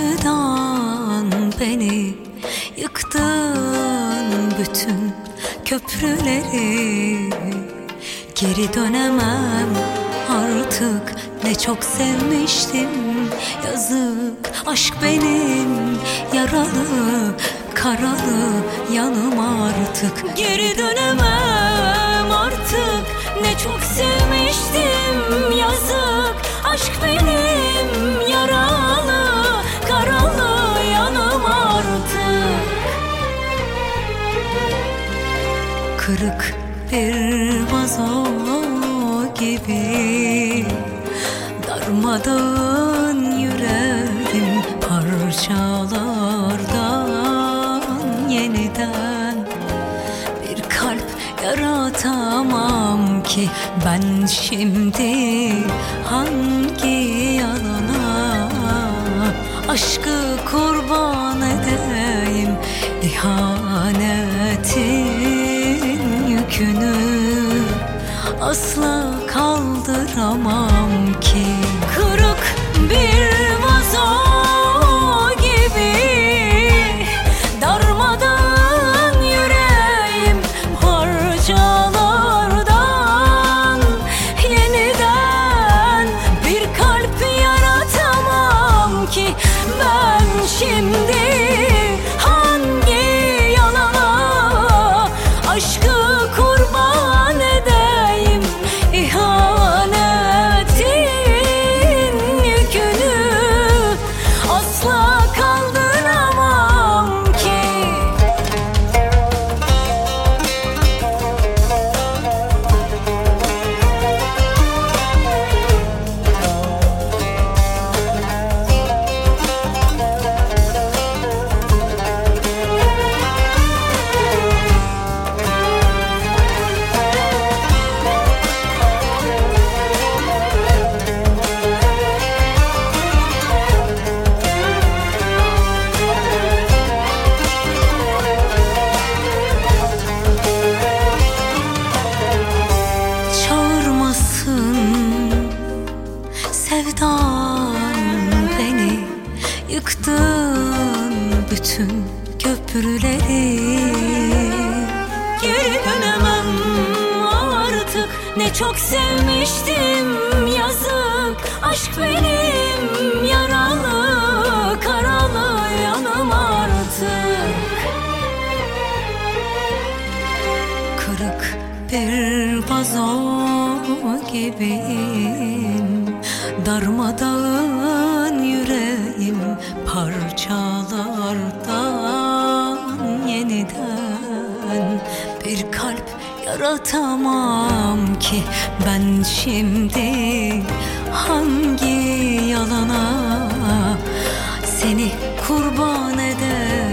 sevdan beni yıktın bütün köprüleri. Geri dönemem artık, ne çok sevmiştim. Yazık aşk benim yaralı karalı yanım artık. Geri dönemem artık, ne çok sevmiştim. Yazık aşk benim yaralı karalı yanım artık. Kırık bir vazo gibi darmadağın yüreğim, parçalardan yeniden bir kalp yaratamam ki. Ben şimdi hangi yalana aşkı kurban edeyim? İhanetin yükünü asla kaldıramam ki. Kırık bir vazo gibi darmadağın yüreğim, parçalardan yeniden bir kalp yaratamam ki. Ben şimdi hangi yalana aşkı kurban edeyim? İhanetin yükünü asla kaldıramam ki. Sevdan beni yıktın bütün köprüleri. Geri dönemem artık, ne çok sevmiştim. Yazık aşk benim yaralı karalı yanım artık. Kırık bir vazo gibiyim, darmadağın yüreğim, parçalardan yeniden bir kalp yaratamam ki. Ben şimdi hangi yalana seni kurban eder?